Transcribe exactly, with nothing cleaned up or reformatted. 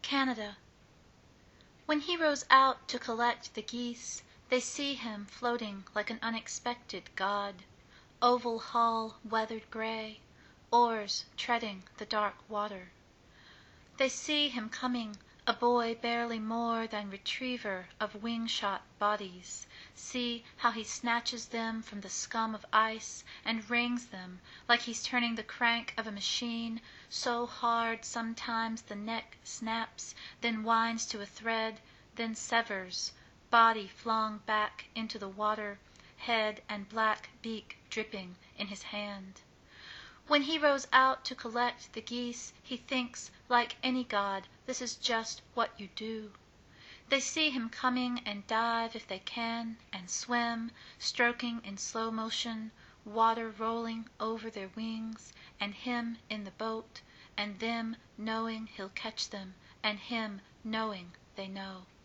Canada. When he rows out to collect the geese, They see him floating like an unexpected god, Oval hull weathered gray, oars treading the dark water. They see him coming, a boy barely more Than retriever of wing-shot bodies, See how he snatches them from the scum of ice And wrings them, like he's turning the crank of a machine So hard sometimes the neck snaps, then winds to a thread, Then severs, body flung back into the water, Head and black beak dripping in his hand. When he rows out to collect the geese, He thinks, like any god, this is just what you do. They see him coming and dive if they can, And swim, stroking in slow motion, Water rolling over their wings, And him in the boat, and them knowing he'll catch them, And him knowing they know.